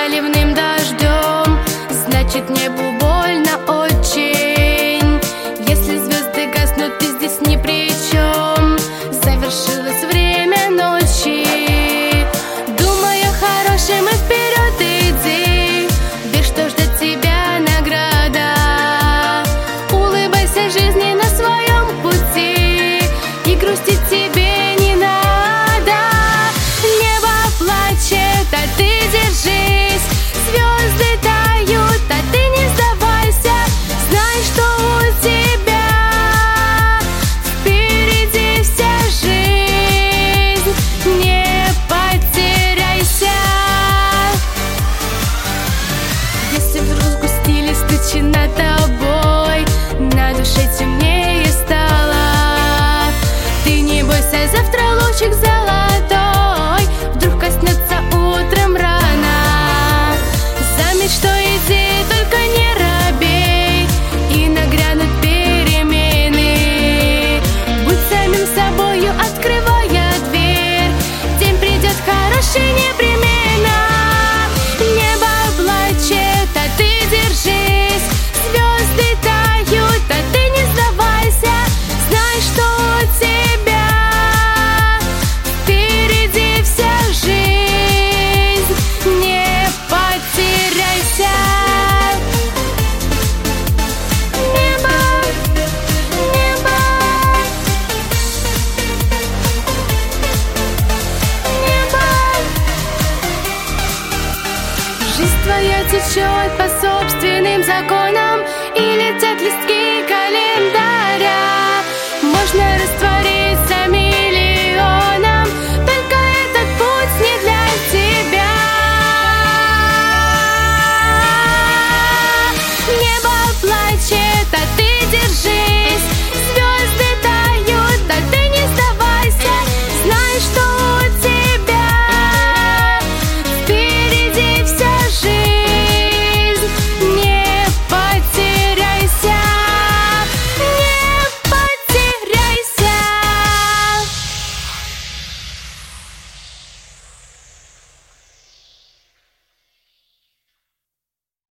проливным дождем, значит небу больно очень. Если звезды гаснут, ты здесь ни при чем. Завершилось время ночи. Думаю, хороший, мы вперед иди. Верь, что ждет тебя награда. Улыбайся жизни на своем пути, и грустить тебе не надо. Небо плачет, а ты держись. Звезды тают, а ты не сдавайся. Знай, что у тебя впереди вся жизнь. Не потеряйся. Если вдруг сгустились тучи над тобой, на душе темнее стало, ты не бойся, завтра лучик золотой вдруг коснется утром рано. За мечтой иди, только не робей, и нагрянут перемены. Будь самим собою, открывая дверь, день придет хороший непременно. Небо плачет, а ты держись. Звезды тают, а ты не сдавайся. Знай, что у тебя впереди вся жизнь. Не потеряйся. Небо, небо, небо. Жизнь твоя течет по собственным законам, и летят листки календаря. Можно растворить